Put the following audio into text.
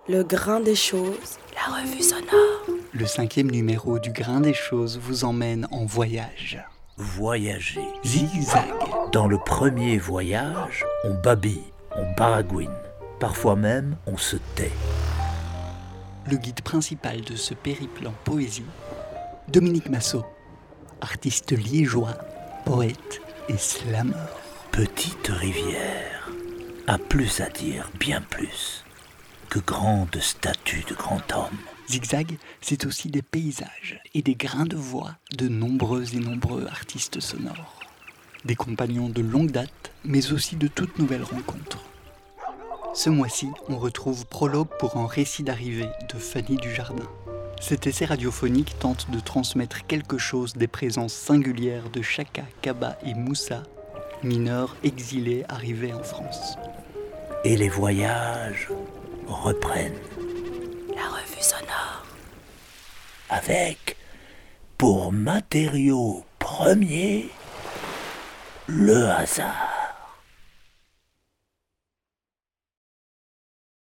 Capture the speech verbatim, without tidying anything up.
Le grain des choses, la revue sonore. Le cinquième numéro du Grain des choses vous emmène en voyage. Voyager. Zigzag. Dans le premier voyage, on babille, on baragouine. Parfois même, on se tait. Le guide principal de ce périple en poésie, Dominique Masseau, artiste liégeois, poète et slameur. Petite rivière a plus à dire, bien plus, que grande statue de grand homme. Zigzag, c'est aussi des paysages et des grains de voix de nombreux et nombreux artistes sonores. Des compagnons de longue date, mais aussi de toutes nouvelles rencontres. Ce mois-ci, on retrouve Prologue pour un récit d'arrivée de Fanny Dujardin. Cet essai radiophonique tente de transmettre quelque chose des présences singulières de Chaka, Kaba et Moussa, mineurs exilés arrivés en France. Et les voyages reprennent. La revue sonore. Avec, pour matériau premier, le hasard.